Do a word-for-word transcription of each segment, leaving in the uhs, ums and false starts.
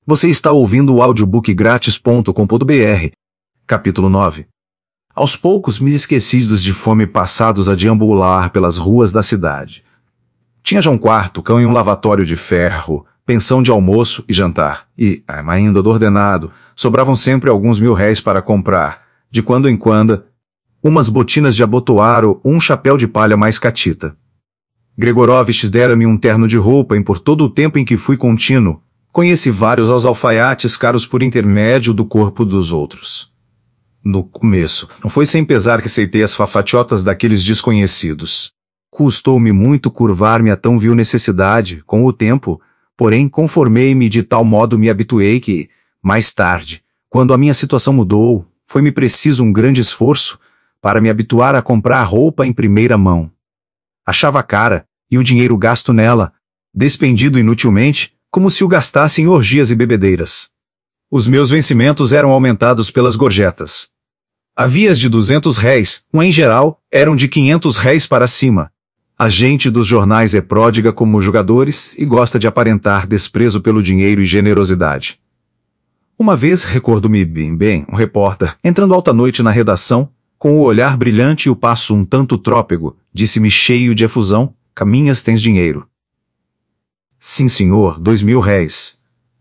Você está ouvindo o audiobook grátis ponto com ponto br. Capítulo nove. Aos poucos me esquecidos de fome passados a deambular pelas ruas da cidade. Tinha já um quarto, cão e um lavatório de ferro, pensão de almoço e jantar, e, ainda do ordenado, sobravam sempre alguns mil réis para comprar, de quando em quando, umas botinas de abotoar ou um chapéu de palha mais catita. Gregorovitch dera-me um terno de roupa e por todo o tempo em que fui contínuo, conheci vários aos alfaiates caros por intermédio do corpo dos outros. No começo, não foi sem pesar que aceitei as fafatiotas daqueles desconhecidos. Custou-me muito curvar-me a tão vil necessidade, com o tempo, porém conformei-me de tal modo me habituei que, mais tarde, quando a minha situação mudou, foi-me preciso um grande esforço para me habituar a comprar roupa em primeira mão. Achava cara, e o dinheiro gasto nela, despendido inutilmente, como se o gastasse em orgias e bebedeiras. Os meus vencimentos eram aumentados pelas gorjetas. Havia as de duzentos réis, mas em geral, eram de quinhentos réis para cima. A gente dos jornais é pródiga como jogadores e gosta de aparentar desprezo pelo dinheiro e generosidade. Uma vez, recordo-me bem bem, um repórter, entrando alta noite na redação, com o olhar brilhante e o passo um tanto trôpego, disse-me cheio de efusão: "Caminhas, tens dinheiro." "Sim, senhor, dois mil réis."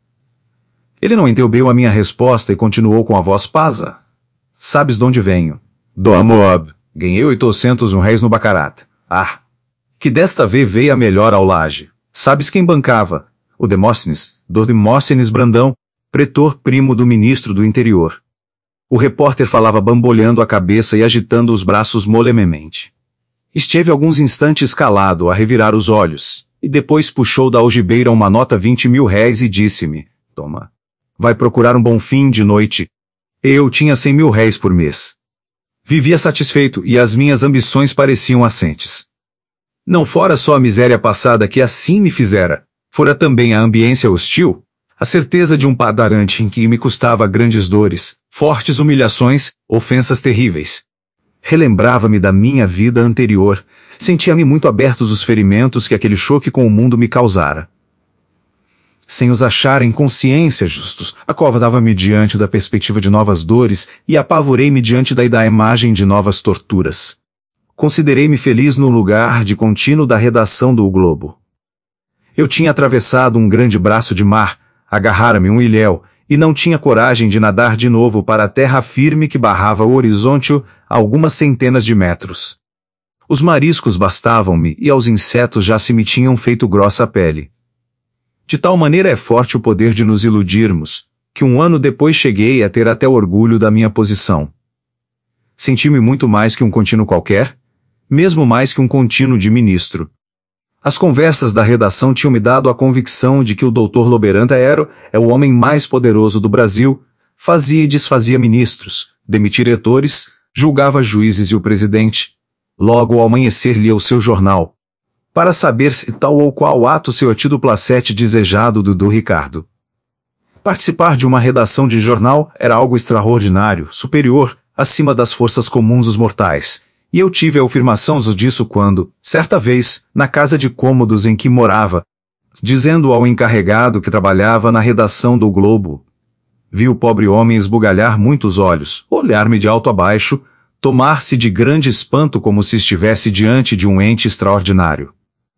Ele não entendeu a minha resposta e continuou com a voz pasa: "Sabes de onde venho?" "Do Moab. Ganhei oitocentos um réis no Bacarat." "Ah, que desta vez veio a melhor ao laje. Sabes quem bancava?" "O Demóstenes, do Demóstenes Brandão, pretor primo do ministro do interior." O repórter falava bamboleando a cabeça e agitando os braços molememente. Esteve alguns instantes calado a revirar os olhos, e depois puxou da algibeira uma nota vinte mil réis e disse-me: "Toma. Vai procurar um bom fim de noite." Eu tinha cem mil réis por mês. Vivia satisfeito e as minhas ambições pareciam assentes. Não fora só a miséria passada que assim me fizera, fora também a ambiência hostil, a certeza de um padarante em que me custava grandes dores, fortes humilhações, ofensas terríveis. Relembrava-me da minha vida anterior, sentia-me muito abertos os ferimentos que aquele choque com o mundo me causara. Sem os achar em consciência justos, acovardava-me diante da perspectiva de novas dores e apavorei-me diante da, da imagem de novas torturas. Considerei-me feliz no lugar de contínuo da redação do O Globo. Eu tinha atravessado um grande braço de mar, agarrara-me um ilhéu, e não tinha coragem de nadar de novo para a terra firme que barrava o horizonte a algumas centenas de metros. Os mariscos bastavam-me e aos insetos já se me tinham feito grossa a pele. De tal maneira é forte o poder de nos iludirmos, que um ano depois cheguei a ter até orgulho da minha posição. Senti-me muito mais que um contínuo qualquer, mesmo mais que um contínuo de ministro. As conversas da redação tinham me dado a convicção de que o doutor Loberanta era é o homem mais poderoso do Brasil, fazia e desfazia ministros, demitia diretores, julgava juízes e o presidente. Logo ao amanhecer lia o seu jornal, para saber se tal ou qual ato seu tido placete desejado do do Ricardo. Participar de uma redação de jornal era algo extraordinário, superior, acima das forças comuns dos mortais, e eu tive a afirmação disso quando, certa vez, na casa de cômodos em que morava, dizendo ao encarregado que trabalhava na redação do Globo, vi o pobre homem esbugalhar muitos olhos, olhar-me de alto a baixo, tomar-se de grande espanto como se estivesse diante de um ente extraordinário.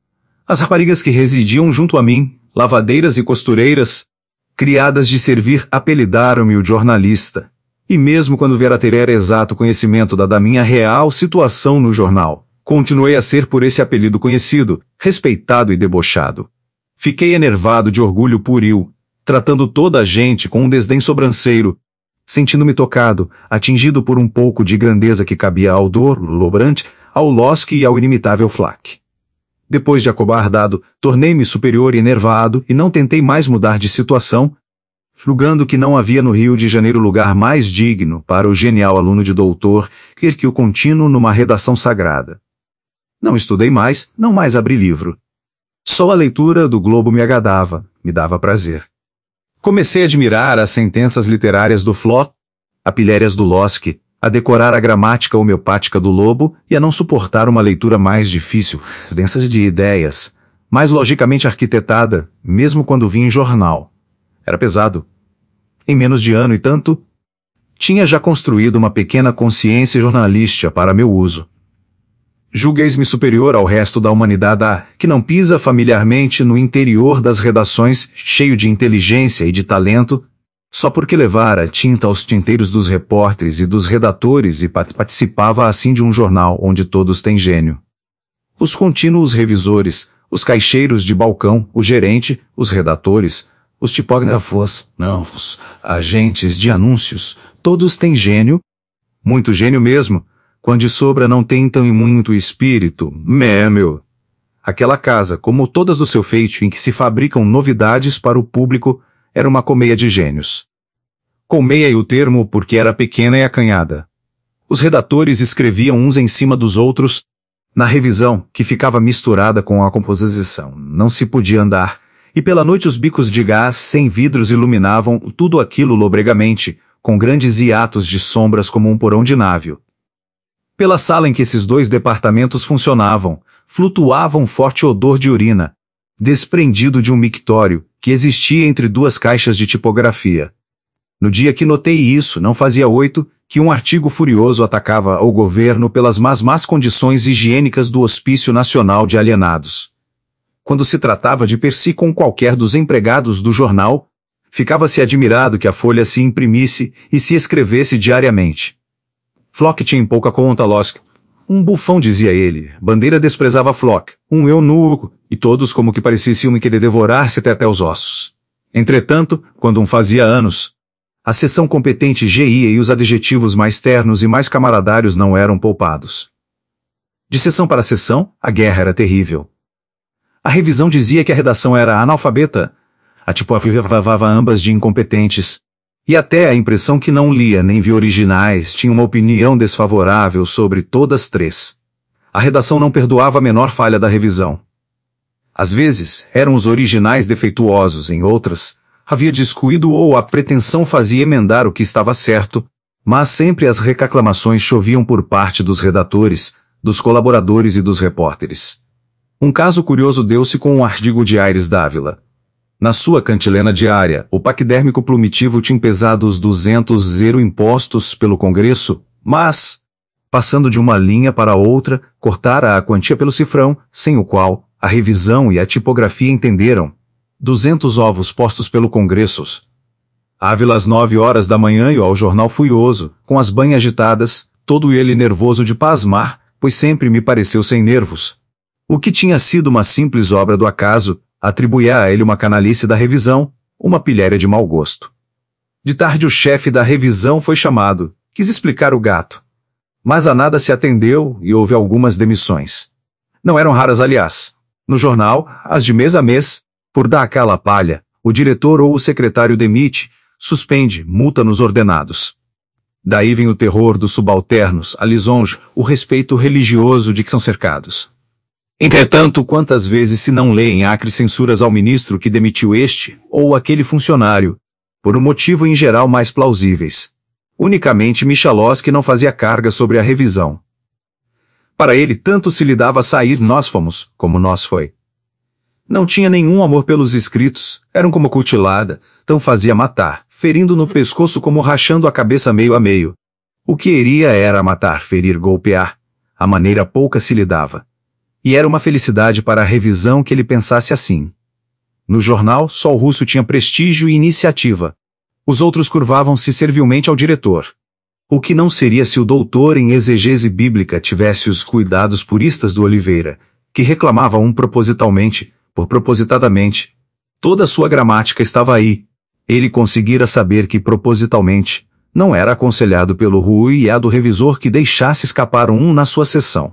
As raparigas que residiam junto a mim, lavadeiras e costureiras, criadas de servir, apelidaram-me o jornalista, e mesmo quando vier a ter exato conhecimento da, da minha real situação no jornal, continuei a ser por esse apelido conhecido, respeitado e debochado. Fiquei enervado de orgulho pueril, tratando toda a gente com um desdém sobranceiro, sentindo-me tocado, atingido por um pouco de grandeza que cabia ao Dor Lobrante, ao Losky e ao inimitável Flack. Depois de acobardado, tornei-me superior e enervado e não tentei mais mudar de situação, julgando que não havia no Rio de Janeiro lugar mais digno para o genial aluno de doutor que o contínuo numa redação sagrada. Não estudei mais, não mais abri livro. Só a leitura do Globo me agradava, me dava prazer. Comecei a admirar as sentenças literárias do Fló, a pilhérias do Losky, a decorar a gramática homeopática do Lobo e a não suportar uma leitura mais difícil, densa de ideias, mais logicamente arquitetada, mesmo quando vinha em jornal. Era pesado. Em menos de ano e tanto, tinha já construído uma pequena consciência jornalística para meu uso. Julgueis-me superior ao resto da humanidade a, que não pisa familiarmente no interior das redações, cheio de inteligência e de talento, só porque levara tinta aos tinteiros dos repórteres e dos redatores e participava assim de um jornal onde todos têm gênio. Os contínuos revisores, os caixeiros de balcão, o gerente, os redatores, os tipógrafos, não, os agentes de anúncios, todos têm gênio, muito gênio mesmo, quando de sobra não tentam e muito espírito, é meu. Aquela casa, como todas do seu feitio em que se fabricam novidades para o público, era uma colmeia de gênios. Colmeia é o termo porque era pequena e acanhada. Os redatores escreviam uns em cima dos outros, na revisão, que ficava misturada com a composição, não se podia andar, e pela noite os bicos de gás sem vidros iluminavam tudo aquilo lobregamente, com grandes hiatos de sombras como um porão de navio. Pela sala em que esses dois departamentos funcionavam, flutuava um forte odor de urina, desprendido de um mictório, que existia entre duas caixas de tipografia. No dia que notei isso, não fazia oito, que um artigo furioso atacava o governo pelas más más condições higiênicas do Hospício Nacional de Alienados. Quando se tratava de per si com qualquer dos empregados do jornal, ficava-se admirado que a folha se imprimisse e se escrevesse diariamente. Flock tinha em pouca conta Losk. Um bufão, dizia ele. Bandeira desprezava Flock. Um eunuco. E todos como que pareciam me querer devorar-se até, até os ossos. Entretanto, quando um fazia anos, a seção competente G ia e os adjetivos mais ternos e mais camaradários não eram poupados. De sessão para sessão, a guerra era terrível. A revisão dizia que a redação era analfabeta. A tipografia vavava ambas de incompetentes. E até a impressão que não lia nem via originais tinha uma opinião desfavorável sobre todas três. A redação não perdoava a menor falha da revisão. Às vezes, eram os originais defeituosos, em outras, havia descuido ou a pretensão fazia emendar o que estava certo, mas sempre as reclamações choviam por parte dos redatores, dos colaboradores e dos repórteres. Um caso curioso deu-se com um artigo de Aires Dávila. Na sua cantilena diária, o paquidérmico plumitivo tinha pesado os duzentos zero impostos pelo Congresso, mas, passando de uma linha para outra, cortara a quantia pelo cifrão, sem o qual a revisão e a tipografia entenderam. Duzentos ovos postos pelo Congresso. Ávila às nove horas da manhã e ao jornal furioso, com as banhas agitadas, todo ele nervoso de pasmar, pois sempre me pareceu sem nervos. O que tinha sido uma simples obra do acaso, atribuía a ele uma canalice da revisão, uma pilhéria de mau gosto. De tarde o chefe da revisão foi chamado, quis explicar o gato. Mas a nada se atendeu e houve algumas demissões. Não eram raras, aliás. No jornal, as de mês a mês, por dar aquela palha, o diretor ou o secretário demite, suspende, multa nos ordenados. Daí vem o terror dos subalternos, a lisonja, o respeito religioso de que são cercados. Entretanto, quantas vezes se não leem acres censuras ao ministro que demitiu este, ou aquele funcionário, por um motivo em geral mais plausíveis. Unicamente Michalowski não fazia carga sobre a revisão. Para ele tanto se lhe dava sair nós fomos, como nós foi. Não tinha nenhum amor pelos escritos, eram como cutilada, tão fazia matar, ferindo no pescoço como rachando a cabeça meio a meio. O que iria era matar, ferir, golpear. A maneira pouca se lhe dava. E era uma felicidade para a revisão que ele pensasse assim. No jornal, só o russo tinha prestígio e iniciativa. Os outros curvavam-se servilmente ao diretor. O que não seria se o doutor em exegese bíblica tivesse os cuidados puristas do Oliveira, que reclamava um propositalmente, por propositadamente. Toda a sua gramática estava aí. Ele conseguira saber que propositalmente não era aconselhado pelo Rui e a do revisor que deixasse escapar um na sua sessão.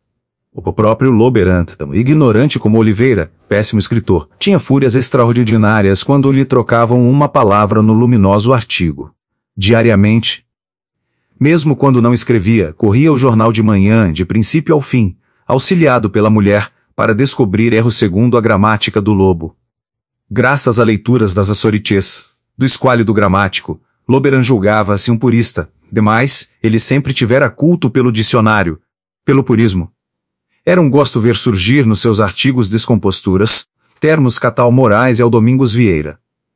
O próprio Loberant, tão ignorante como Oliveira, péssimo escritor, tinha fúrias extraordinárias quando lhe trocavam uma palavra no luminoso artigo. Diariamente. Mesmo quando não escrevia, corria o jornal de manhã, de princípio ao fim, auxiliado pela mulher, para descobrir erros segundo a gramática do Lobo. Graças a leituras das Açorites, do esquálio do gramático, Loberant julgava-se um purista. Demais, ele sempre tivera culto pelo dicionário, pelo purismo. Era um gosto ver surgir nos seus artigos descomposturas, termos catal Moraes e ao Domingos Vieira.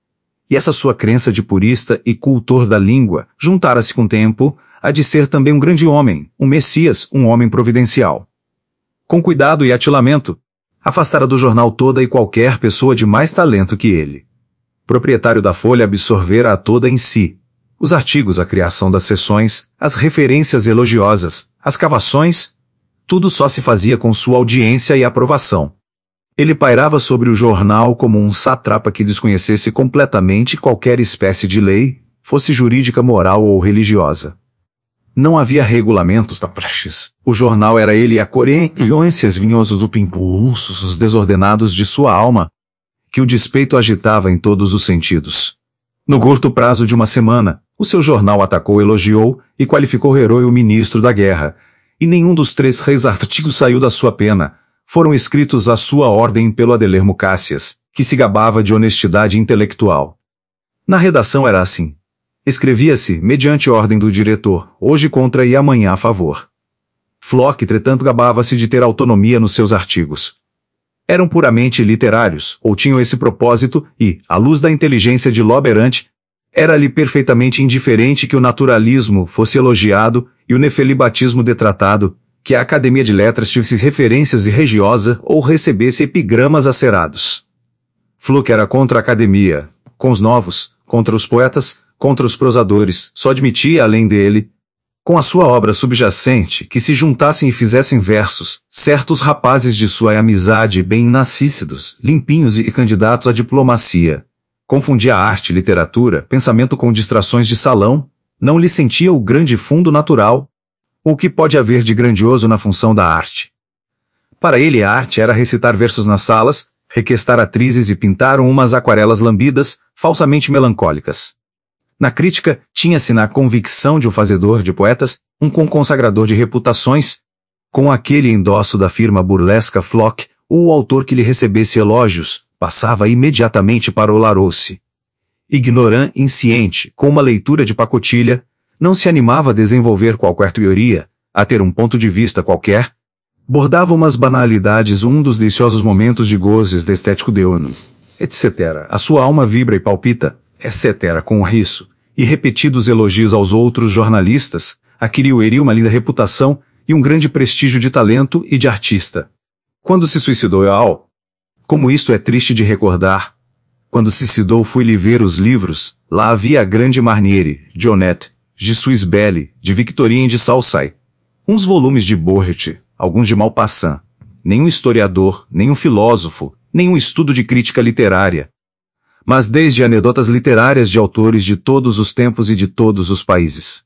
E essa sua crença de purista e cultor da língua juntara-se com o tempo a de ser também um grande homem, um messias, um homem providencial. Com cuidado e atilamento, afastara do jornal toda e qualquer pessoa de mais talento que ele. Proprietário da Folha, absorvera a toda em si. Os artigos, a criação das seções, as referências elogiosas, as cavações, tudo só se fazia com sua audiência e aprovação. Ele pairava sobre o jornal como um sátrapa que desconhecesse completamente qualquer espécie de lei, fosse jurídica, moral ou religiosa. Não havia regulamentos da praxis. O jornal era ele e a coerências vinhosos os impulsos, os desordenados de sua alma, que o despeito agitava em todos os sentidos. No curto prazo de uma semana, o seu jornal atacou, elogiou e qualificou herói o ministro da guerra, e nenhum dos três reis artigos saiu da sua pena. Foram escritos à sua ordem pelo Adelermo Cássias, que se gabava de honestidade intelectual. Na redação era assim. Escrevia-se, mediante ordem do diretor, hoje contra e amanhã a favor. Flock, entretanto, gabava-se de ter autonomia nos seus artigos. Eram puramente literários, ou tinham esse propósito, e, à luz da inteligência de Loberant, era-lhe perfeitamente indiferente que o naturalismo fosse elogiado e o nefelibatismo detratado, que a Academia de Letras tivesse referências irregiosas ou recebesse epigramas acerados. Flock era contra a Academia, com os novos, contra os poetas, contra os prosadores, só admitia além dele, com a sua obra subjacente, que se juntassem e fizessem versos, certos rapazes de sua amizade bem nascícidos, limpinhos e candidatos à diplomacia. Confundia arte, literatura, pensamento com distrações de salão, não lhe sentia o grande fundo natural, o que pode haver de grandioso na função da arte. Para ele a arte era recitar versos nas salas, requestar atrizes e pintar umas aquarelas lambidas, falsamente melancólicas. Na crítica, tinha-se na convicção de um fazedor de poetas, um consagrador de reputações, com aquele endosso da firma burlesca Flock, ou o autor que lhe recebesse elogios, passava imediatamente para o Larousse. Ignorant, insciente, com uma leitura de pacotilha, não se animava a desenvolver qualquer teoria, a ter um ponto de vista qualquer, bordava umas banalidades um dos deliciosos momentos de gozes da estético deono, etcétera. A sua alma vibra e palpita, etcétera, com o riso, e repetidos elogios aos outros jornalistas, adquiriu ele uma linda reputação e um grande prestígio de talento e de artista. Quando se suicidou ao, como isto é triste de recordar, quando se suicidou fui-lhe ver os livros, lá havia a grande Marnieri, de Onet, de Suisse-Belle, de Victorine de Salsay, uns volumes de Borret, alguns de Maupassant, nenhum historiador, nenhum filósofo, nenhum estudo de crítica literária, mas desde anedotas literárias de autores de todos os tempos e de todos os países.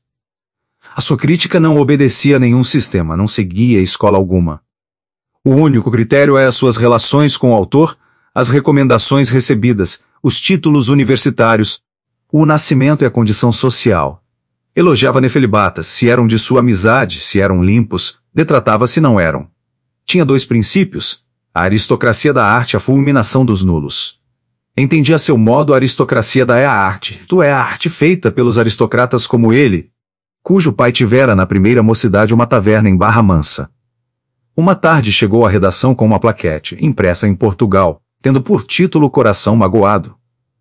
A sua crítica não obedecia a nenhum sistema, não seguia escola alguma. O único critério é as suas relações com o autor, as recomendações recebidas, os títulos universitários, o nascimento e a condição social. Elogiava nefelibatas, se eram de sua amizade, se eram limpos, detratava se não eram. Tinha dois princípios, a aristocracia da arte e a fulminação dos nulos. Entendia a seu modo a aristocracia da é a arte, tu é a arte feita pelos aristocratas como ele, cujo pai tivera na primeira mocidade uma taverna em Barra Mansa. Uma tarde chegou à redação com uma plaquete, impressa em Portugal, tendo por título Coração Magoado.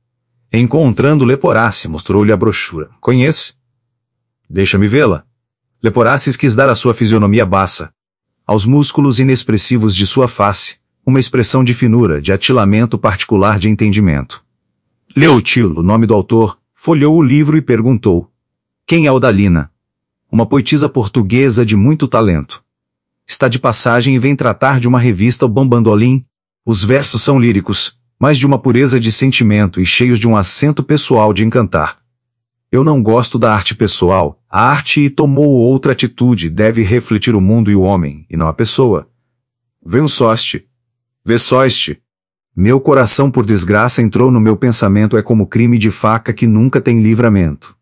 Encontrando Leporace, mostrou-lhe a brochura. Conhece? Deixa-me vê-la. Leporace quis dar à sua fisionomia baça, aos músculos inexpressivos de sua face, uma expressão de finura, de atilamento particular de entendimento. Leu o título, o nome do autor, folheou o livro e perguntou. Quem é Odalina? Uma poetisa portuguesa de muito talento. Está de passagem e vem tratar de uma revista Bambandolim. Os versos são líricos, mas de uma pureza de sentimento e cheios de um acento pessoal de encantar. Eu não gosto da arte pessoal, a arte tomou outra atitude, deve refletir o mundo e o homem, e não a pessoa. Vê um sóste. Vê sóste. Meu coração por desgraça entrou no meu pensamento é como crime de faca que nunca tem livramento.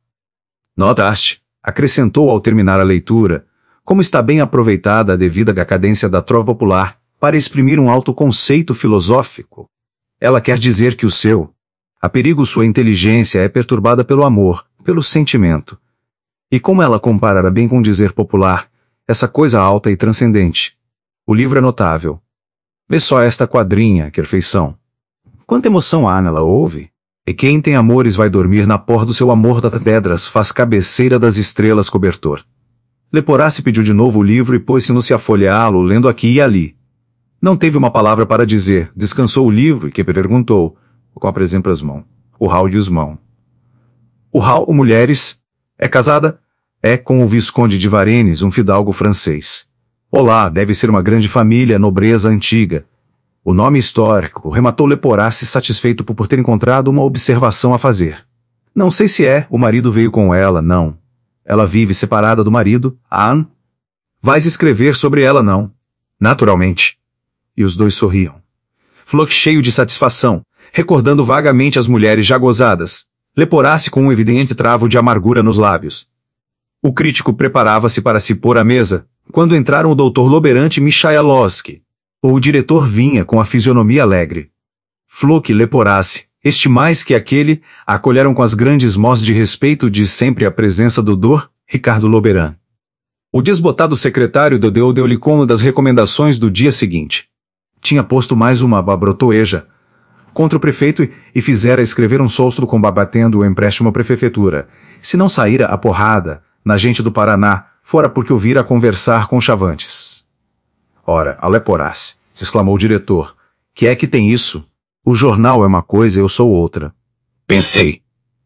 Notaste, acrescentou ao terminar a leitura, como está bem aproveitada a devida cadência da trova popular, para exprimir um alto conceito filosófico. Ela quer dizer que o seu, a perigo sua inteligência é perturbada pelo amor, pelo sentimento. E como ela compara bem com dizer popular, essa coisa alta e transcendente. O livro é notável. Vê só esta quadrinha, que perfeição. Quanta emoção há nela, ouve? E quem tem amores vai dormir na porra do seu amor das pedras, faz cabeceira das estrelas cobertor. Leporace pediu de novo o livro e pôs-se-no-se a folheá-lo, lendo aqui e ali. Não teve uma palavra para dizer, descansou o livro e que perguntou, com a presente as mãos, o Raul de Usmão. O Raul, mulheres, é casada? É com o Visconde de Varennes, um fidalgo francês. Olá, deve ser uma grande família, nobreza antiga. O nome histórico, rematou Leporace satisfeito por ter encontrado uma observação a fazer. Não sei se é, o marido veio com ela, não. Ela vive separada do marido, Anne? Vais escrever sobre ela, não? Naturalmente. E os dois sorriam. Flock cheio de satisfação, recordando vagamente as mulheres já gozadas. Leporace com um evidente travo de amargura nos lábios. O crítico preparava-se para se pôr à mesa, quando entraram o doutor Loberant e Michailowski. O diretor vinha com a fisionomia alegre. Flock e Leporace, este mais que aquele, acolheram com as grandes mós de respeito de sempre a presença do doutor Ricardo Loberant. O desbotado secretário deu deu-lhe conta das recomendações do dia seguinte. Tinha posto mais uma babrotoeja contra o prefeito e, e fizera escrever um solsto combatendo o empréstimo à prefeitura. Se não saíra a porrada na gente do Paraná, fora porque ouvira conversar com Chavantes. Ora, a Leporace, exclamou o diretor, que é que tem isso? O jornal é uma coisa, eu sou outra. Pensei.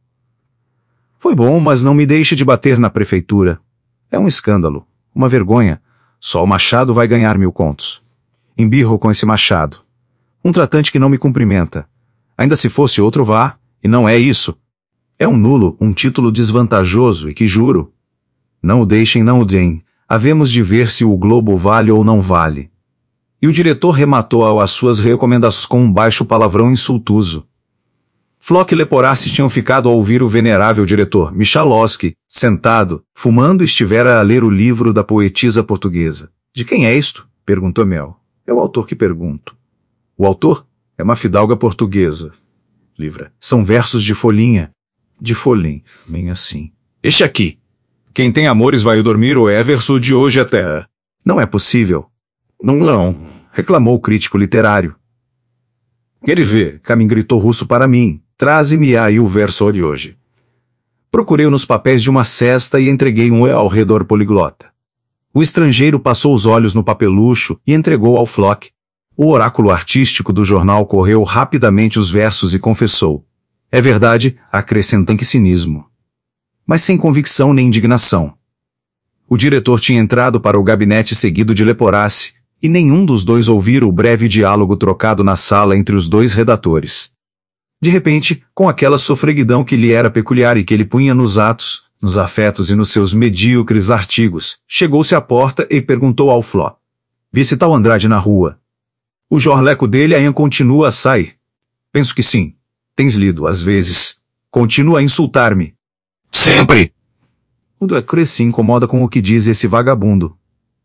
Foi bom, mas não me deixe de bater na prefeitura. É um escândalo, uma vergonha. Só o Machado vai ganhar mil contos. Embirro com esse Machado. Um tratante que não me cumprimenta. Ainda se fosse outro vá, e não é isso. É um nulo, um título desvantajoso e que juro. Não o deixem, não o deem. Havemos de ver se o Globo vale ou não vale. E o diretor rematou as suas recomendações com um baixo palavrão insultuoso. Flock e Leporace tinham ficado a ouvir o venerável diretor Michailowski, sentado, fumando, estivera a ler o livro da poetisa portuguesa. De quem é isto? Perguntou Mel. É o autor que pergunto. O autor é uma fidalga portuguesa. Livra. São versos de folhinha. De folhinha, bem assim. Este aqui. Quem tem amores vai dormir ou é verso de hoje até. Não é possível. Não, não, reclamou o crítico literário. Quer ver, Camin gritou russo para mim. Traze-me aí o verso de hoje. Procurei-o nos papéis de uma cesta e entreguei um ao redor poliglota. O estrangeiro passou os olhos no papelucho e entregou ao Flock. O oráculo artístico do jornal correu rapidamente os versos e confessou. É verdade, acrescentam que cinismo. Mas sem convicção nem indignação. O diretor tinha entrado para o gabinete seguido de Leporace, e nenhum dos dois ouvira o breve diálogo trocado na sala entre os dois redatores. De repente, com aquela sofreguidão que lhe era peculiar e que ele punha nos atos, nos afetos e nos seus medíocres artigos, chegou-se à porta e perguntou ao Fló. Visse tal Andrade na rua. O jorleco dele ainda continua a sair. Penso que sim. Tens lido, às vezes. Continua a insultar-me. Sempre! O Ducre se incomoda com o que diz esse vagabundo.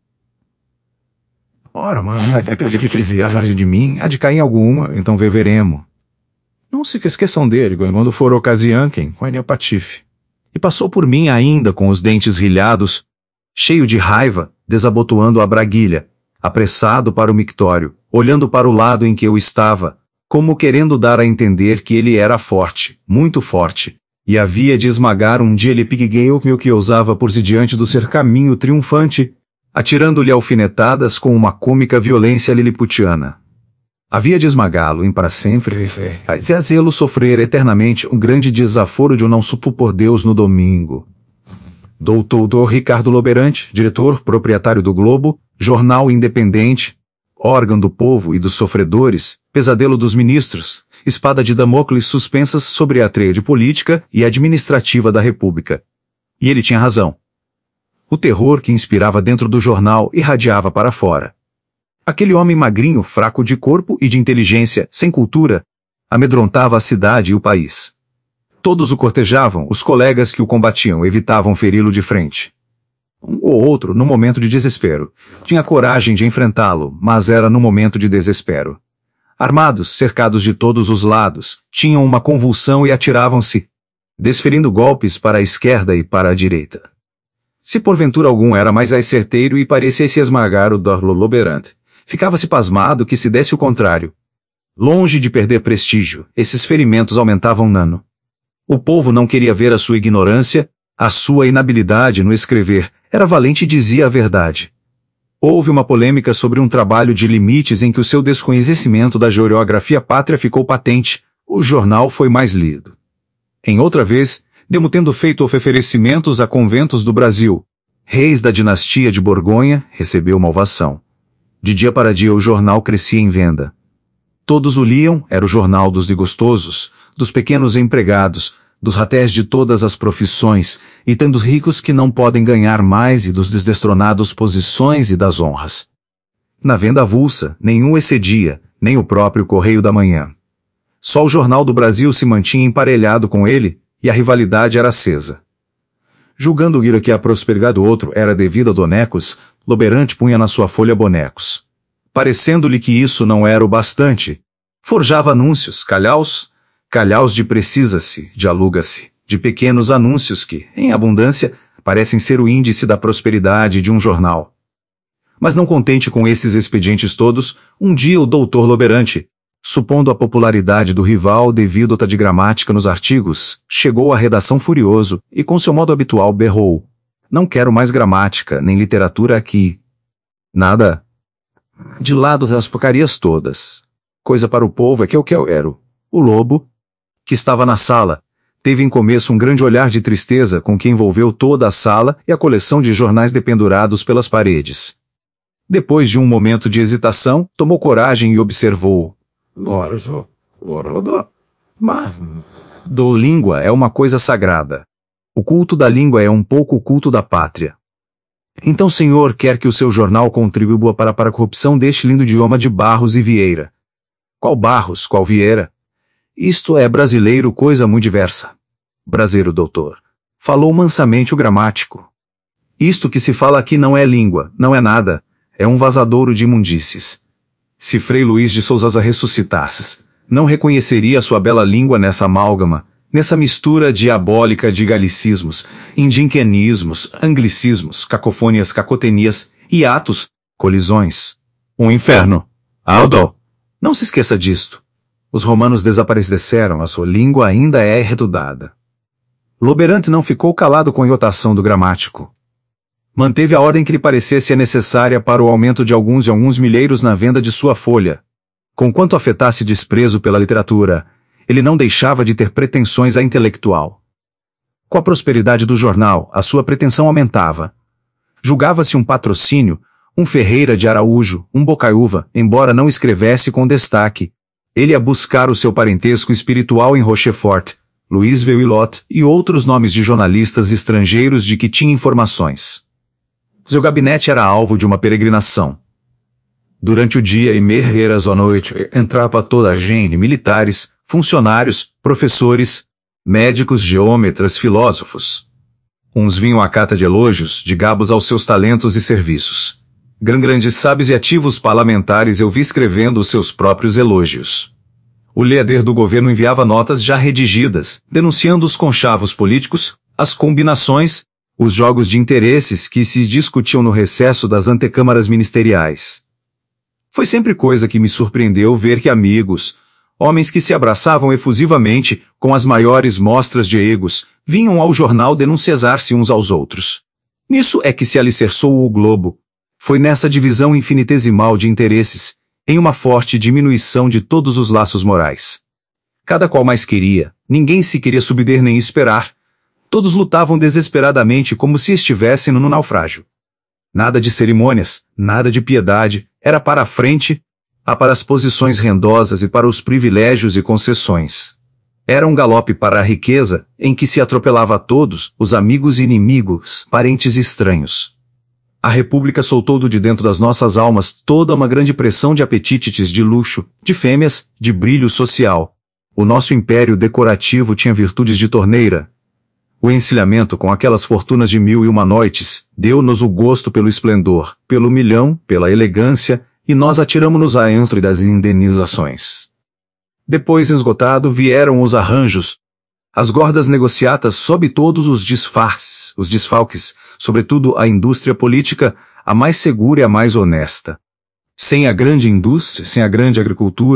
Ora, mano, é perder que eles iam de mim, há de cair em alguma, então veremos. Não se esqueçam dele, quando for ocasião, quem, com ele patife. E passou por mim ainda com os dentes rilhados, cheio de raiva, desabotoando a braguilha, apressado para o mictório, olhando para o lado em que eu estava, como querendo dar a entender que ele era forte, muito forte, e havia de esmagar um dia ele pigueio que ousava por-se diante do ser caminho triunfante, atirando-lhe alfinetadas com uma cômica violência liliputiana. Havia de esmagá-lo em para sempre, e a zê-lo sofrer eternamente um grande desaforo de um não supo por Deus no domingo. Doutor Ricardo Loberant, diretor proprietário do Globo, jornal independente, órgão do povo e dos sofredores, pesadelo dos ministros, espada de Damocles suspensas sobre a trade política e administrativa da República. E ele tinha razão. O terror que inspirava dentro do jornal irradiava para fora. Aquele homem magrinho, fraco de corpo e de inteligência, sem cultura, amedrontava a cidade e o país. Todos o cortejavam, os colegas que o combatiam evitavam feri-lo de frente. Um ou outro, no momento de desespero, tinha coragem de enfrentá-lo, mas era no momento de desespero. Armados, cercados de todos os lados, tinham uma convulsão e atiravam-se, desferindo golpes para a esquerda e para a direita. Se porventura algum era mais certeiro e parecia se esmagar o Dorlo Loberant, ficava-se pasmado que se desse o contrário. Longe de perder prestígio, esses ferimentos aumentavam Nano. O povo não queria ver a sua ignorância, a sua inabilidade no escrever, era valente e dizia a verdade. Houve uma polêmica sobre um trabalho de limites em que o seu desconhecimento da geografia pátria ficou patente, o jornal foi mais lido. Em outra vez, Demo tendo feito oferecimentos a conventos do Brasil, reis da dinastia de Borgonha, recebeu uma ovação. De dia para dia o jornal crescia em venda. Todos o liam, era o jornal dos desgostosos, dos pequenos empregados, dos ratés de todas as profissões, e tem dos ricos que não podem ganhar mais e dos desdestronados posições e das honras. Na venda avulsa, nenhum excedia, nem o próprio Correio da Manhã. Só o Jornal do Brasil se mantinha emparelhado com ele, e a rivalidade era acesa. Julgando ir que a prosperidade do outro era devida a bonecos, Loberante punha na sua folha bonecos. Parecendo-lhe que isso não era o bastante, forjava anúncios, calhaus, calhaus de precisa-se, de aluga-se, de pequenos anúncios que, em abundância, parecem ser o índice da prosperidade de um jornal. Mas não contente com esses expedientes todos, um dia o doutor Loberante, supondo a popularidade do rival devido à de gramática nos artigos, chegou à redação furioso e com seu modo habitual berrou: "Não quero mais gramática, nem literatura aqui. Nada. De lado das porcarias todas. Coisa para o povo é que eu quero." O lobo, que estava na sala, teve em começo um grande olhar de tristeza com que envolveu toda a sala e a coleção de jornais dependurados pelas paredes. Depois de um momento de hesitação, tomou coragem e observou: "Do língua é uma coisa sagrada. O culto da língua é um pouco o culto da pátria. Então o senhor quer que o seu jornal contribua para, para a corrupção deste lindo idioma de Barros e Vieira." "Qual Barros, qual Vieira? Isto é brasileiro, coisa muito diversa." "Brasileiro, doutor." Falou mansamente o gramático. "Isto que se fala aqui não é língua, não é nada, é um vazadouro de imundícies. Se Frei Luís de Sousa ressuscitasse, não reconheceria a sua bela língua nessa amálgama, nessa mistura diabólica de galicismos, indinquenismos, anglicismos, cacofônias, cacotenias, hiatos, colisões. Um inferno. Aldo, não se esqueça disto. Os romanos desapareceram, a sua língua ainda é retudada." Loberante não ficou calado com a iotação do gramático. Manteve a ordem que lhe parecesse necessária para o aumento de alguns e alguns milheiros na venda de sua folha. Conquanto afetasse desprezo pela literatura, ele não deixava de ter pretensões a intelectual. Com a prosperidade do jornal, a sua pretensão aumentava. Julgava-se um patrocínio, um Ferreira de Araújo, um Bocaiúva, embora não escrevesse com destaque. Ele ia buscar o seu parentesco espiritual em Rochefort, Louis Veuillot e outros nomes de jornalistas estrangeiros de que tinha informações. Seu gabinete era alvo de uma peregrinação. Durante o dia e meias à noite entrava toda a gente, militares, funcionários, professores, médicos, geômetras, filósofos. Uns vinham à cata de elogios, de gabos aos seus talentos e serviços. Gran grandes sábios e ativos parlamentares eu vi escrevendo os seus próprios elogios. O líder do governo enviava notas já redigidas, denunciando os conchavos políticos, as combinações, os jogos de interesses que se discutiam no recesso das antecâmaras ministeriais. Foi sempre coisa que me surpreendeu ver que amigos, homens que se abraçavam efusivamente, com as maiores mostras de egos, vinham ao jornal denunciar-se uns aos outros. Nisso é que se alicerçou o globo. Foi nessa divisão infinitesimal de interesses, em uma forte diminuição de todos os laços morais. Cada qual mais queria, ninguém se queria subter nem esperar. Todos lutavam desesperadamente como se estivessem no naufrágio. Nada de cerimônias, nada de piedade, era para a frente, a para as posições rendosas e para os privilégios e concessões. Era um galope para a riqueza, em que se atropelava a todos, os amigos e inimigos, parentes e estranhos. A República soltou do de dentro das nossas almas toda uma grande pressão de apetites de luxo, de fêmeas, de brilho social. O nosso império decorativo tinha virtudes de torneira. O encilhamento com aquelas fortunas de mil e uma noites deu-nos o gosto pelo esplendor, pelo milhão, pela elegância, e nós atiramo-nos a entro das indenizações. Depois, esgotado, vieram os arranjos, as gordas negociatas sob todos os disfarces, os desfalques, sobretudo a indústria política, a mais segura e a mais honesta. Sem a grande indústria, sem a grande agricultura,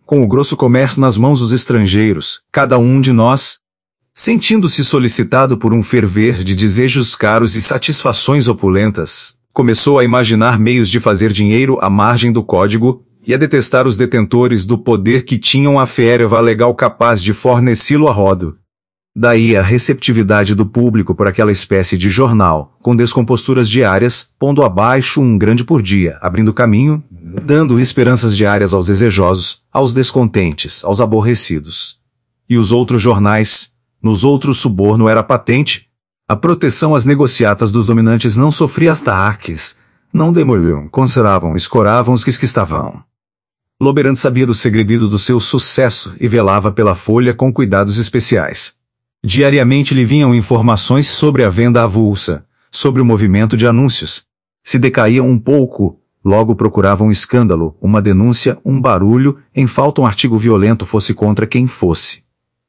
com o grosso comércio nas mãos dos estrangeiros, cada um de nós, sentindo-se solicitado por um ferver de desejos caros e satisfações opulentas, começou a imaginar meios de fazer dinheiro à margem do código e a detestar os detentores do poder que tinham a ferva legal capaz de fornecê-lo a rodo. Daí a receptividade do público por aquela espécie de jornal, com descomposturas diárias, pondo abaixo um grande por dia, abrindo caminho, dando esperanças diárias aos desejosos, aos descontentes, aos aborrecidos. E os outros jornais, nos outros suborno era patente, a proteção às negociatas dos dominantes não sofria ataques, não demoliam, conservavam, escoravam os que estavam. Loberant sabia do segredo do seu sucesso e velava pela folha com cuidados especiais. Diariamente lhe vinham informações sobre a venda avulsa, sobre o movimento de anúncios. Se decaíam um pouco, logo procuravam um escândalo, uma denúncia, um barulho, em falta um artigo violento fosse contra quem fosse.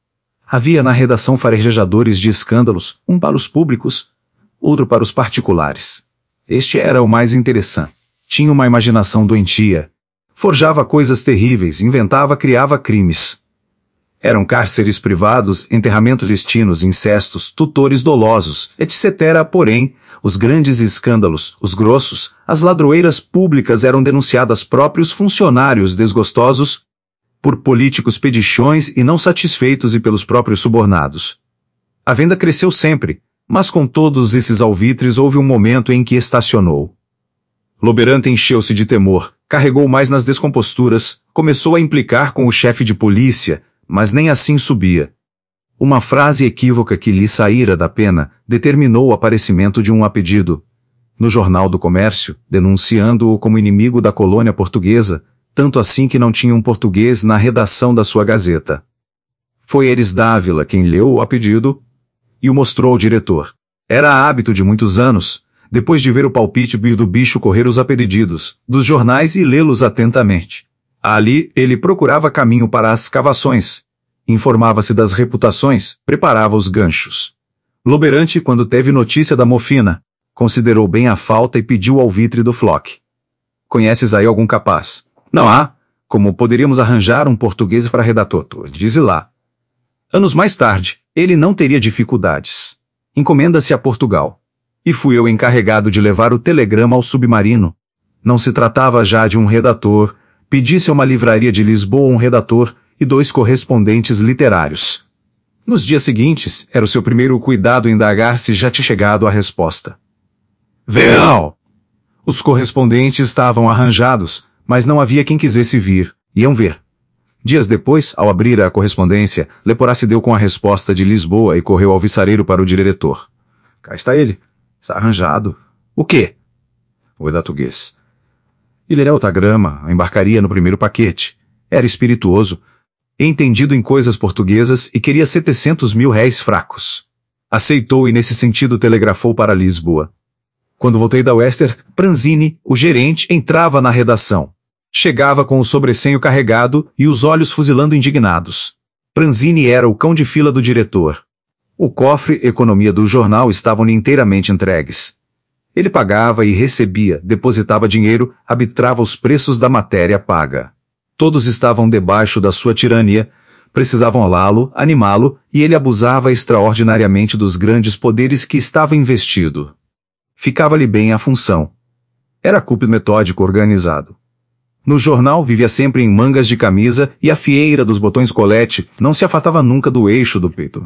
Havia na redação farejadores de escândalos, um para os públicos, outro para os particulares. Este era o mais interessante. Tinha uma imaginação doentia. Forjava coisas terríveis, inventava, criava crimes. Eram cárceres privados, enterramentos destinos, incestos, tutores dolosos, etcétera. Porém, os grandes escândalos, os grossos, as ladroeiras públicas eram denunciadas próprios funcionários desgostosos, por políticos pedichões e não satisfeitos e pelos próprios subornados. A venda cresceu sempre, mas com todos esses alvitres houve um momento em que estacionou. Loberant encheu-se de temor, carregou mais nas descomposturas, começou a implicar com o chefe de polícia, mas nem assim subia. Uma frase equívoca que lhe saíra da pena determinou o aparecimento de um apedido no Jornal do Comércio, denunciando-o como inimigo da colônia portuguesa, tanto assim que não tinha um português na redação da sua gazeta. Foi Eres Dávila quem leu o apedido e o mostrou ao diretor. Era hábito de muitos anos, depois de ver o palpite do bicho correr os apedidos dos jornais e lê-los atentamente. Ali, ele procurava caminho para as cavações, informava-se das reputações, preparava os ganchos. Loberant, quando teve notícia da mofina, considerou bem a falta e pediu ao alvitre do Flock. Conheces aí algum capaz? Não há? Como poderíamos arranjar um português para redator? Dize lá. Anos mais tarde, ele não teria dificuldades. Encomenda-se a Portugal. E fui eu encarregado de levar o telegrama ao submarino. Não se tratava já de um redator, pedisse a uma livraria de Lisboa um redator e dois correspondentes literários. Nos dias seguintes, era o seu primeiro cuidado indagar se já tinha chegado a resposta. Veal! Os correspondentes estavam arranjados, mas não havia quem quisesse vir, iam ver. Dias depois, ao abrir a correspondência, Leporá se deu com a resposta de Lisboa e correu ao viçareiro para o diretor. Cá está ele. Está arranjado. O quê? O redatorguês. Ele era otagrama, embarcaria no primeiro paquete. Era espirituoso, entendido em coisas portuguesas e queria setecentos mil réis fracos. Aceitou e nesse sentido telegrafou para Lisboa. Quando voltei da Wester, Pranzini, o gerente, entrava na redação. Chegava com o sobressenho carregado e os olhos fuzilando indignados. Pranzini era o cão de fila do diretor. O cofre e economia do jornal estavam-lhe inteiramente entregues. Ele pagava e recebia, depositava dinheiro, arbitrava os preços da matéria paga. Todos estavam debaixo da sua tirania, precisavam alá-lo, animá-lo, e ele abusava extraordinariamente dos grandes poderes que estava investido. Ficava-lhe bem a função. Era cúpido metódico organizado. No jornal vivia sempre em mangas de camisa e a fieira dos botões colete não se afastava nunca do eixo do peito.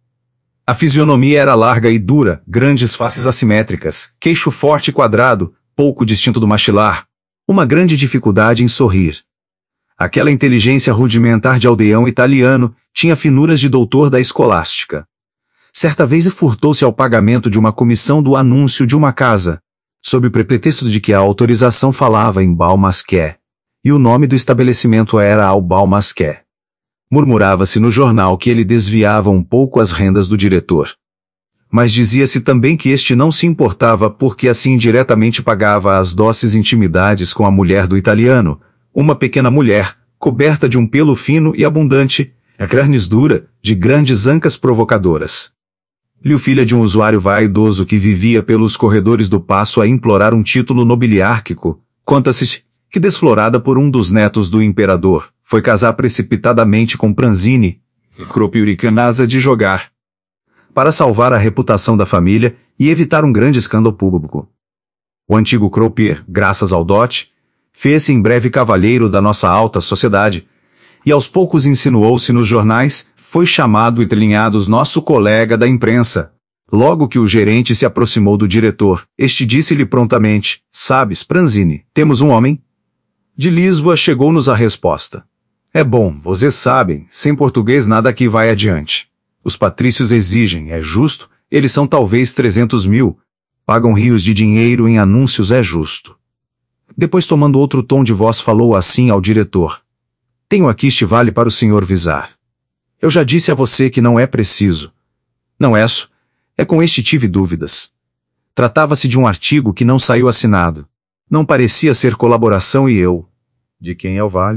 A fisionomia era larga e dura, grandes faces assimétricas, queixo forte e quadrado, pouco distinto do maxilar. Uma grande dificuldade em sorrir. Aquela inteligência rudimentar de aldeão italiano tinha finuras de doutor da escolástica. Certa vez furtou-se ao pagamento de uma comissão do anúncio de uma casa, sob o pretexto de que a autorização falava em Balmasqué, e o nome do estabelecimento era ao Balmasqué. Murmurava-se no jornal que ele desviava um pouco as rendas do diretor. Mas dizia-se também que este não se importava porque assim indiretamente pagava as doces intimidades com a mulher do italiano, uma pequena mulher, coberta de um pelo fino e abundante, a carnes dura, de grandes ancas provocadoras. Lhe filha de um usuário vaidoso que vivia pelos corredores do Paço a implorar um título nobiliárquico, conta-se que desflorada por um dos netos do imperador, foi casar precipitadamente com Pranzini, Kropiurikanasa de jogar, para salvar a reputação da família e evitar um grande escândalo público. O antigo Kropier, graças ao dote, fez-se em breve cavalheiro da nossa alta sociedade, e aos poucos insinuou-se nos jornais, foi chamado e trinhados nosso colega da imprensa. Logo que o gerente se aproximou do diretor, este disse-lhe prontamente, sabes, Pranzini, temos um homem? De Lisboa chegou-nos a resposta. É bom, vocês sabem, sem português nada aqui vai adiante. Os patrícios exigem, é justo, eles são talvez trezentos mil. Pagam rios de dinheiro em anúncios, é justo. Depois, tomando outro tom de voz, falou assim ao diretor. Tenho aqui este vale para o senhor visar. Eu já disse a você que não é preciso. Não é isso. É com este tive dúvidas. Tratava-se de um artigo que não saiu assinado. Não parecia ser colaboração e eu... De quem é o vale?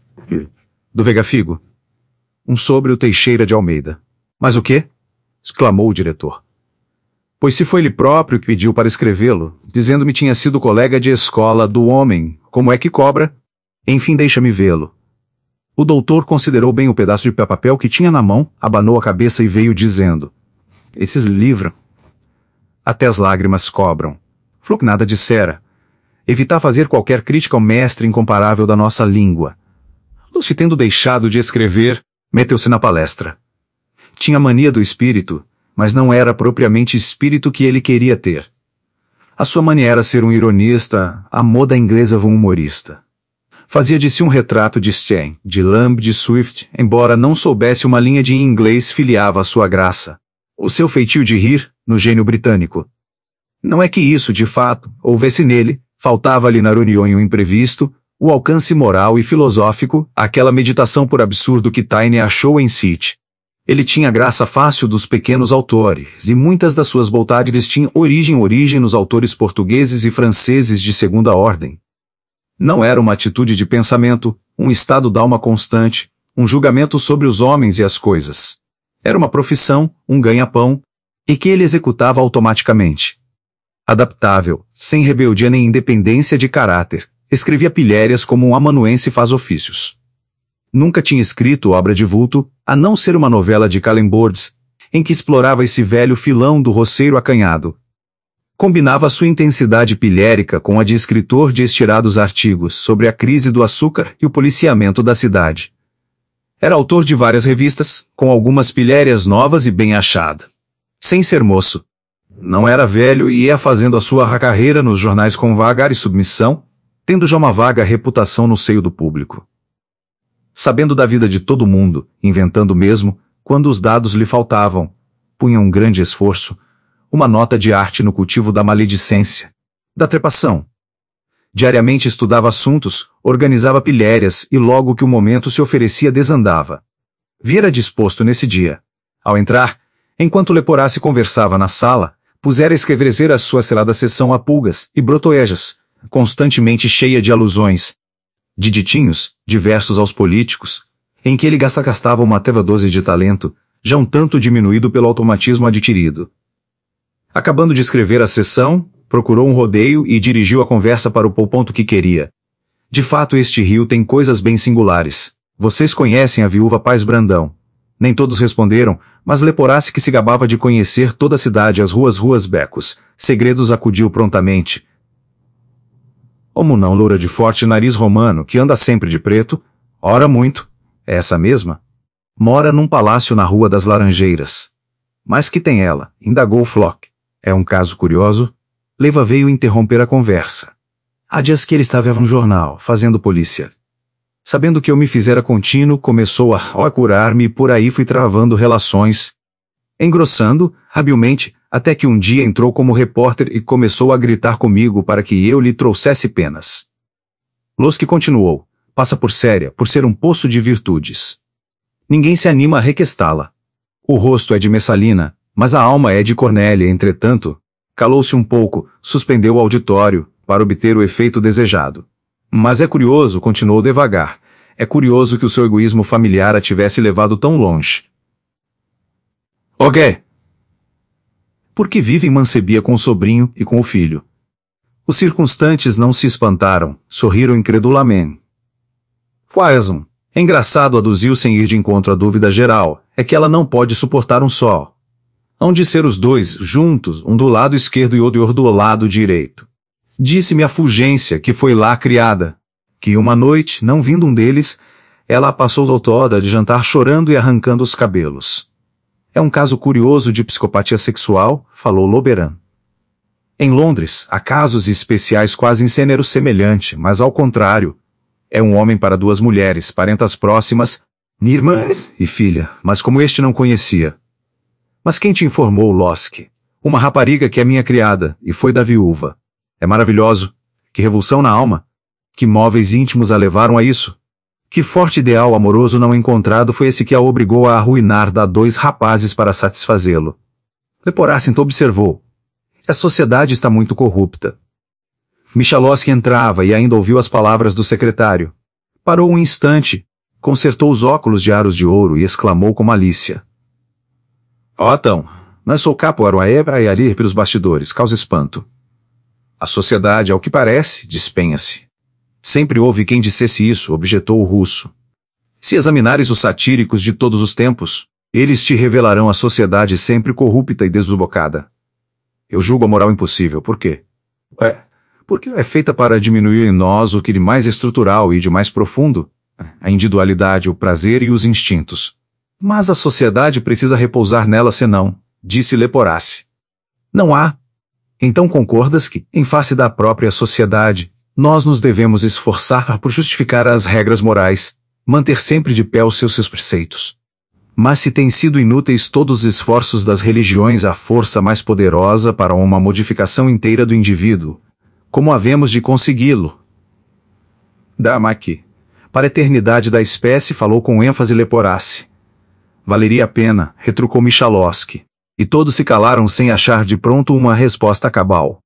Do Vega Figo. Um sobre o Teixeira de Almeida. Mas o quê? Exclamou o diretor. Pois se foi ele próprio que pediu para escrevê-lo, dizendo-me tinha sido colega de escola do homem, como é que cobra? Enfim, deixa-me vê-lo. O doutor considerou bem o pedaço de papel que tinha na mão, abanou a cabeça e veio dizendo... Esses livram. Até as lágrimas cobram. Falou que nada dissera. Evitar fazer qualquer crítica ao mestre incomparável da nossa língua. Lúcio, tendo deixado de escrever, meteu-se na palestra. Tinha mania do espírito, mas não era propriamente espírito que ele queria ter. A sua mania era ser um ironista, a moda inglesa um humorista. Fazia de si um retrato de Stein, de Lamb, de Swift, embora não soubesse uma linha de inglês filiava a sua graça. O seu feitio de rir, no gênio britânico. Não é que isso, de fato, houvesse nele, faltava-lhe na reunião um imprevisto, o alcance moral e filosófico, aquela meditação por absurdo que Taine achou em City. Ele tinha a graça fácil dos pequenos autores, e muitas das suas vontades tinham origem origem nos autores portugueses e franceses de segunda ordem. Não era uma atitude de pensamento, um estado d'alma constante, um julgamento sobre os homens e as coisas. Era uma profissão, um ganha-pão, e que ele executava automaticamente. Adaptável, sem rebeldia nem independência de caráter, escrevia pilhérias como um amanuense faz ofícios. Nunca tinha escrito obra de vulto, a não ser uma novela de Calembords, em que explorava esse velho filão do roceiro acanhado. Combinava sua intensidade pilhérica com a de escritor de estirados artigos sobre a crise do açúcar e o policiamento da cidade. Era autor de várias revistas, com algumas pilhérias novas e bem achada. Sem ser moço. Não era velho e ia fazendo a sua carreira nos jornais com vagar e submissão, tendo já uma vaga reputação no seio do público. Sabendo da vida de todo mundo, inventando mesmo, quando os dados lhe faltavam, punha um grande esforço, uma nota de arte no cultivo da maledicência, da trepação. Diariamente estudava assuntos, organizava pilhérias e logo que o momento se oferecia desandava. Viera disposto nesse dia. Ao entrar, enquanto Leporacci conversava na sala, pusera a escrever a sua selada sessão a pulgas e brotoejas, constantemente cheia de alusões, de ditinhos, diversos aos políticos, em que ele gastava uma teva dose de talento, já um tanto diminuído pelo automatismo adquirido. Acabando de escrever a sessão, procurou um rodeio e dirigiu a conversa para o ponto que queria. De fato, este rio tem coisas bem singulares. Vocês conhecem a viúva Paz Brandão. Nem todos responderam, mas Leporacci, que se gabava de conhecer toda a cidade, as ruas ruas becos, segredos, acudiu prontamente. Como não, loura de forte nariz romano, que anda sempre de preto? Ora muito. É essa mesma? Mora num palácio na Rua das Laranjeiras. Mas que tem ela? Indagou Flock. É um caso curioso? Leiva veio interromper a conversa. Há dias que ele estava no jornal, fazendo polícia. Sabendo que eu me fizera contínuo, começou a acurar-me e por aí fui travando relações, engrossando, habilmente, até que um dia entrou como repórter e começou a gritar comigo para que eu lhe trouxesse penas. Losky continuou, passa por séria, por ser um poço de virtudes. Ninguém se anima a requestá-la. O rosto é de Messalina, mas a alma é de Cornélia, entretanto. Calou-se um pouco, suspendeu o auditório, para obter o efeito desejado. Mas é curioso, continuou devagar, é curioso que o seu egoísmo familiar a tivesse levado tão longe. Ok. Porque vive em mancebia com o sobrinho e com o filho. Os circunstantes não se espantaram, sorriram incredulamente. Quais um? É engraçado, aduziu sem ir de encontro à dúvida geral, é que ela não pode suportar um só. Hão de ser os dois, juntos, um do lado esquerdo e outro do lado direito. Disse-me a Fulgência, que foi lá criada, que uma noite, não vindo um deles, ela a passou toda de jantar chorando e arrancando os cabelos. É um caso curioso de psicopatia sexual, falou Loberan. Em Londres, há casos especiais quase em gênero semelhante, mas ao contrário. É um homem para duas mulheres, parentas próximas, irmãs e filha, mas como este não conhecia. Mas quem te informou, Losk? Uma rapariga que é minha criada, e foi da viúva. É maravilhoso. Que revulsão na alma. Que móveis íntimos a levaram a isso. Que forte ideal amoroso não encontrado foi esse que a obrigou a arruinar da dois rapazes para satisfazê-lo. Leporacento observou. A sociedade está muito corrupta. Michalowski entrava e ainda ouviu as palavras do secretário. Parou um instante, consertou os óculos de aros de ouro e exclamou com malícia. Ó, então, não sou capo a Ebra e ali pelos bastidores, causa espanto. A sociedade, ao que parece, despenha-se. Sempre houve quem dissesse isso, objetou o russo. Se examinares os satíricos de todos os tempos, eles te revelarão a sociedade sempre corrupta e desbocada. Eu julgo a moral impossível, por quê? É, porque é feita para diminuir em nós o que de mais estrutural e de mais profundo, a individualidade, o prazer e os instintos. Mas a sociedade precisa repousar nela senão, disse Leporace. Não há. Então concordas que, em face da própria sociedade, nós nos devemos esforçar por justificar as regras morais, manter sempre de pé os seus, seus preceitos. Mas se têm sido inúteis todos os esforços das religiões à força mais poderosa para uma modificação inteira do indivíduo, como havemos de consegui-lo? Dá-me aqui. Para a eternidade da espécie, falou com ênfase Leporace. Valeria a pena, retrucou Michalowski. E todos se calaram sem achar de pronto uma resposta cabal.